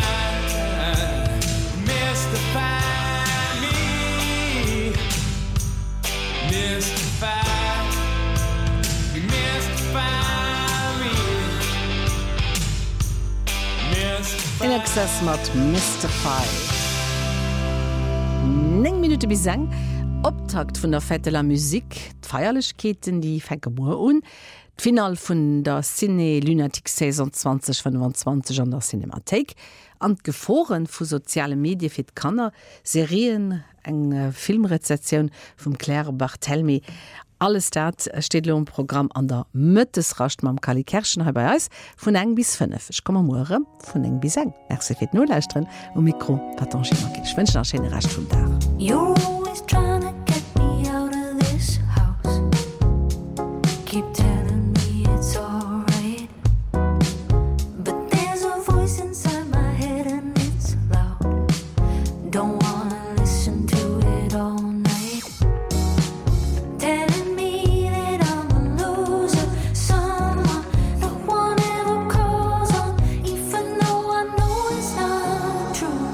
Speaker 2: In Access mat Mystify. 9 Minuten bis sang Optakt vun der Fetteler Musik, d'Feierlechkeeten die Fenkemoer un. Final vun der Cine Lunatic Saison 2025 an der Cinemathek an Geforen vu soziale Medien fir Kanner, Serien, eng Filmrezeption vum Claire Barthelmy. Alles dat steht lo im Programm an der Mëttesracht mam Kali Kerschen bei Eis vun eng bis 5. Ich komme morgen vun eng bis eng. Merci fir no leichtren o Mikro Patanchi Mark. Ich wünsche noch schöne Recht vum Tag.
Speaker 16: Keep telling me it's alright, but there's a voice inside my head and it's loud. Don't wanna listen to it all night, telling me that I'm a loser, someone no one ever calls on, even though I know it's not true.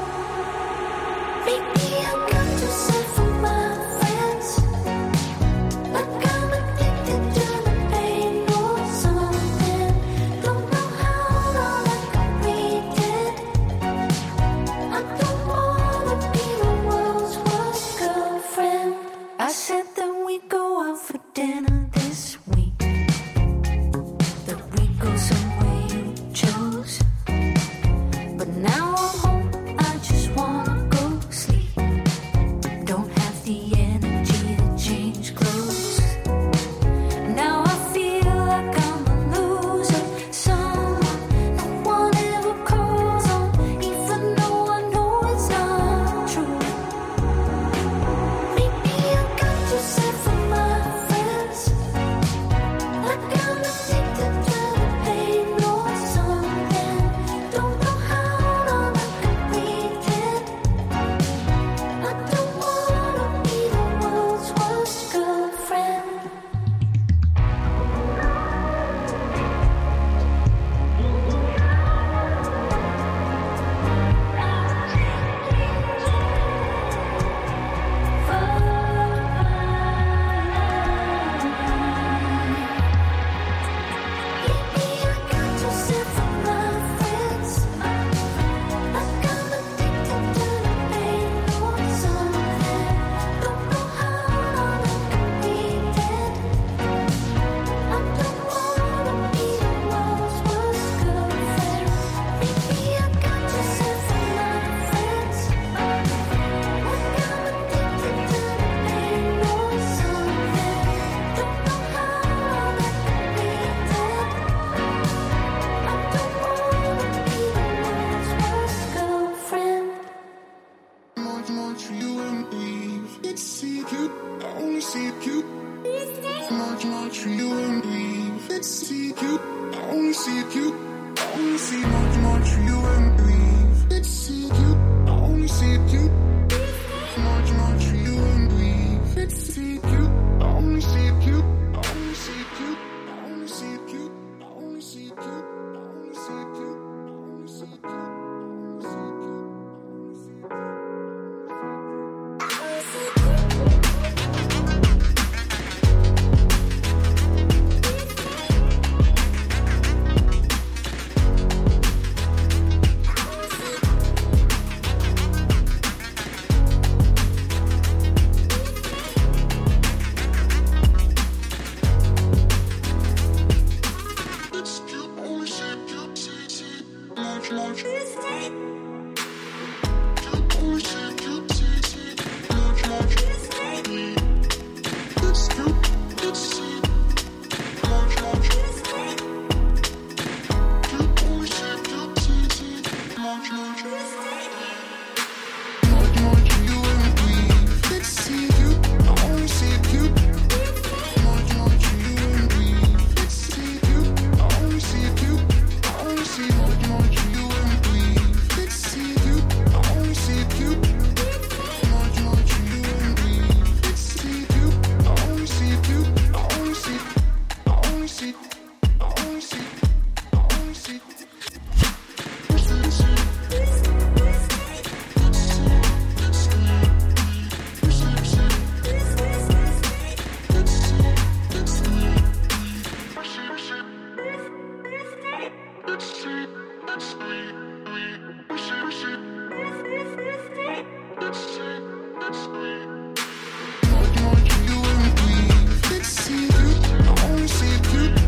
Speaker 16: Maybe I got to say for my friends, like I'm addicted to the pain or something. Don't know how long I can pretend. I don't wanna be the world's worst girlfriend. I said that we go out for dinner this week, that we go somewhere you chose, but now I'm home, I just wanna go sleep. Don't have the energy to change clothes. Now I feel like I'm a loser, someone no one ever calls on, even though I know it's not true. Maybe I got to say for my friends, like I'm addicted to the pain or something. Don't know how long I can pretend. I don't wanna be the world's worst girlfriend.
Speaker 21: See you, I only see you.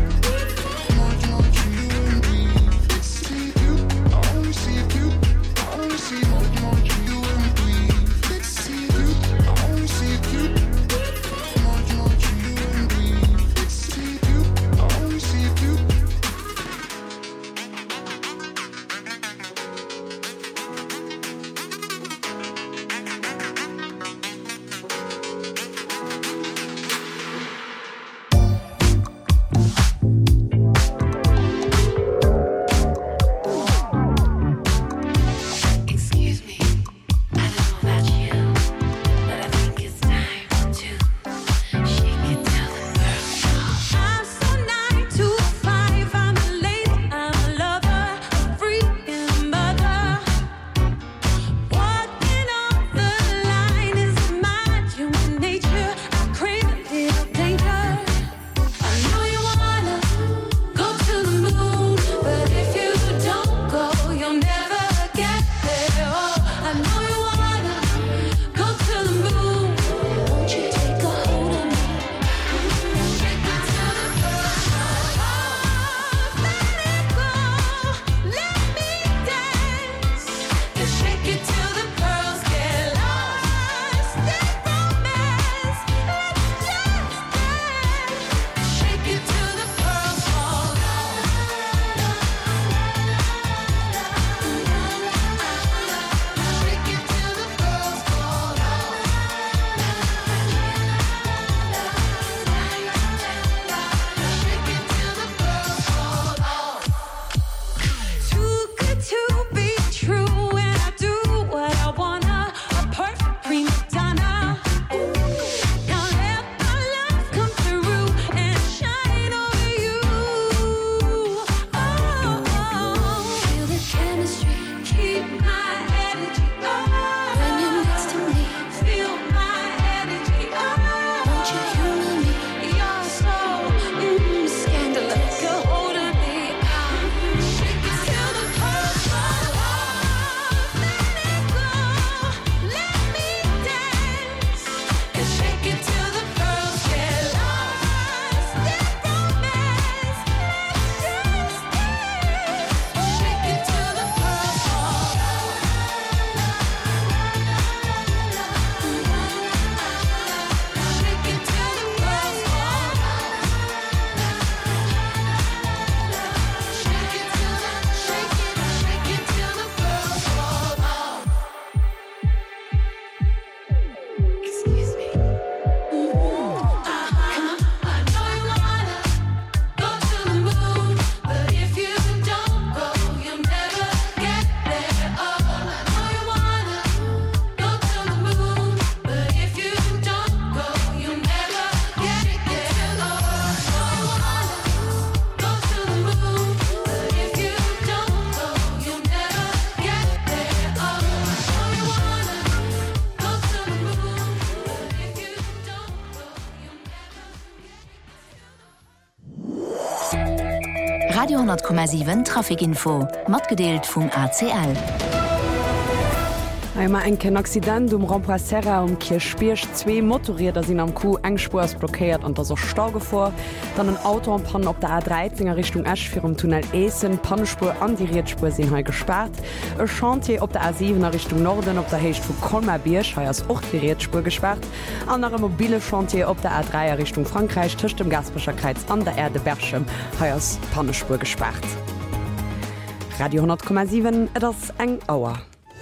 Speaker 10: Radio 10,7 Trafikinfo, matgedeelt vum ACL.
Speaker 4: Einmal ein Accident Rempla Serra Kirchspiersch 2 Motorräder sind am Kuh engspurs blockiert und da so Stauge vor, dann ein Auto am Pannen op der A13er Richtung Esch für um Tunnel Essen, Pannenspur an die Riedspur sind he gesperrt. E Chantier op der A7er Richtung Norden op der Hecht vu Kolmerbiersch heiers och die Riedspur gesperrt. Andere mobile Chantier op der A3er Richtung Frankreich tischcht dem Gasbescher Kreiz an der Erde Berchem heiers Pannenspur gesperrt. Radio 10,7 das eng Auer.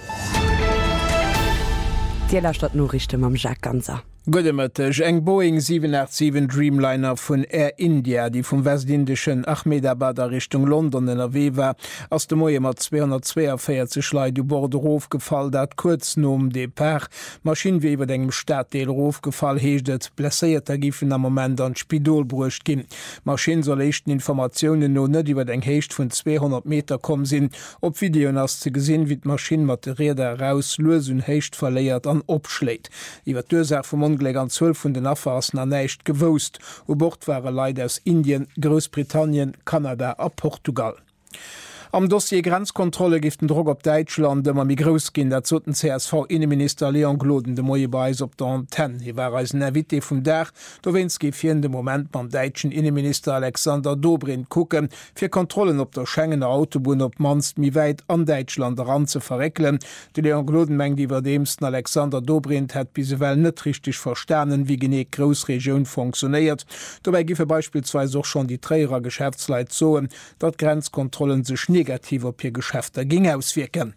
Speaker 4: Stadt Norrichte am Jacques Ganser.
Speaker 3: Gudemëtteg eng Boeing 787 Dreamliner vun Air India, die vum westindischen Ahmedabader Richtung London NRW war, ass de Moie mat 242 Leiit du Borderof gefall, dat kurz nom Depart. Maschinen wie iwwer engem Stadtdeel Rofgefall heeschtet, blesséierter gifen am moment an Spidolbrucht ginn. Maschinen soll echten Informationoen no net iwwer eng Heecht vun 200 Meter kom sinn. Op Videoen ass ze gesinn, wie d Maschinenmaterieder heraus Losun heecht verléiert an opschläit. Iwer d'Ursache vum an 12 vun den Affassen an neicht gewost, o Bord waren Leiit aus Indien, Großbritannien, Kanada a Portugal. Am Dossier Grenzkontrolle gift den Drog op Deitschland demmer mi Gros ginn, dat zoten CSV-Innenminister Leon Gloden de Moie Beis op der Antenne. Hi war als Navité vum Dach, do wenns gi fir de Moment beim deitschen Innenminister Alexander Dobrindt kucken, fir Kontrollen op der Schengener Autobahn op manst mi weit an Deitschland ran ze verrekelen. De Leon Gloden mengg iwwer demsten Alexander Dobrindt het bisewell net richtig verstanen, wie gené Grosregioun funktioniert. Dobei gife beispielsweise auch schon die Träger Geschäftsleit zoen, dat Grenzkontrollen sech negativ op ihr Geschäfte ging auswirken.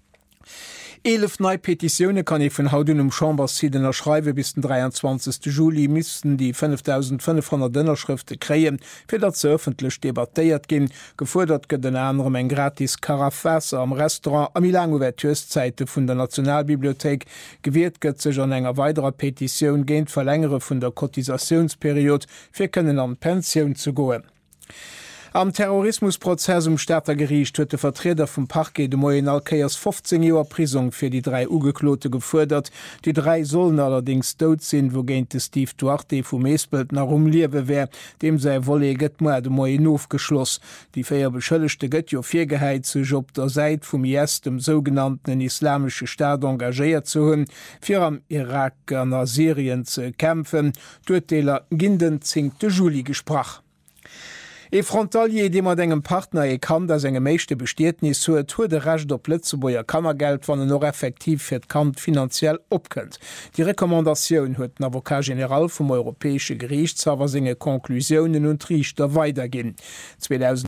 Speaker 3: 11 neue Petitionen kann ich von Haudun Chambersiden erschreibe bis den 23. Juli müssten die 5500 Dünnerschriften kreen, für dat ze öffentlich debattiert gin, gefordert get den anderen ein gratis Karafasser am Restaurant am Milanouverturszeite vun der Nationalbibliothek gewährt gëtt sech an enger weiterer Petition géint verlängere vun der Kotisationsperiode fir können an Pension zu goen. Am Terrorismusprozess Staatergericht huet de Vertreter vum Parquet de Moyen Alkeiers 15 Joer Prisung fir die 3 Ugeklote gefordert. Die 3 sollen allerdings dot sinn, wo géint de Steve Duarte vum Meesbelt nach Liewe wär, dem sei wolle gëtt mo de Moyen aufgeschloss. Die 4 beschëllechte gëtt jo Virgeheit sech op der Seit vum IS dem sogenannten islamsche Staat engagéiert zu hunn, fir am Irak an Syrien ze kämpfen, d'Urteiler ginden 10. Juli gesprach. E Frontalier, de mat engem Partner kann, dats engem méigchte Bestietnis huet hue de recht op Lützeburger Kammergeld wann noch effektiv fir d Kant finanziell opkënnt. Die Rekommandaioun huet den Avocat General vum Europäesche Gerichtshawer senge Konklusionen und Richter weitergin.